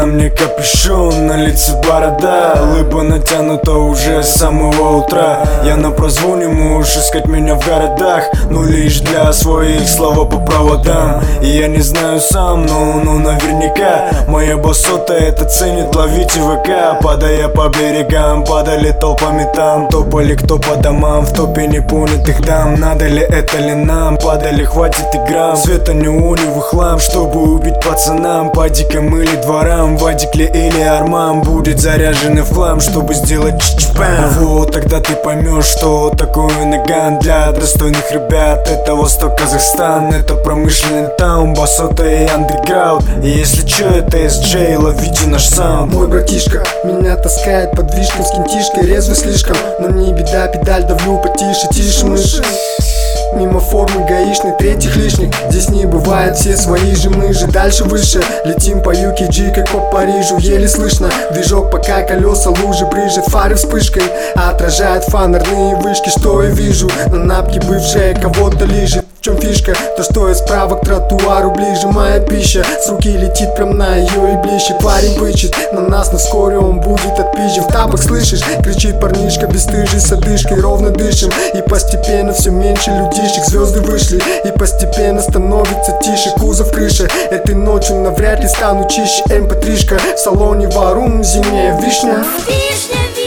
На мне капюшон, на лице борода, улыбка натянута уже с самого утра. Я на прозвоне, можешь искать меня в городах, но лишь для своих слова по проводам. И я не знаю сам, но наверняка моя басота это ценит, ловите ВК. Падая по берегам, падали толпами там, топали кто по домам, в топе непонятых дам. Надо ли это ли нам, падали, хватит и грамм света неоновый хлам, чтобы убить пацанам. По диким или дворам, Вадик ли или Арман будет заряженный в хлам, чтобы сделать чичпам. Вот тогда ты поймешь, что такое Наган для достойных ребят. Это Восток, Казахстан, это промышленный таун, басота и андеграунд. И если чё, это SJ, ловите наш саунд. Мой братишка меня таскает под вишком с кентишкой, резвый слишком, но не беда, педаль давлю потише, тише мыши. Мимо формы гаишной, третьих лишних. Здесь не бывает, все свои же, мы же дальше выше. Летим по UKG, как по Парижу, еле слышно движок, пока колеса лужи брызжет. Фары вспышкой отражают фонарные вышки. Что я вижу? На напке бывшая кого-то лежит. В чем фишка? То, что я справа к тротуару ближе. Моя пища с руки летит прям на ее и ближе. Парень бычит на нас, но вскоре он будет отпизжен. В тапах слышишь? Кричит парнишка бесстыжий с одышкой. Ровно дышим, и постепенно все меньше людишек. Звезды вышли, и постепенно становится тише. Кузов, крыша, этой ночью навряд ли стану чище. MP3-шка в салоне варум, зимняя вишня.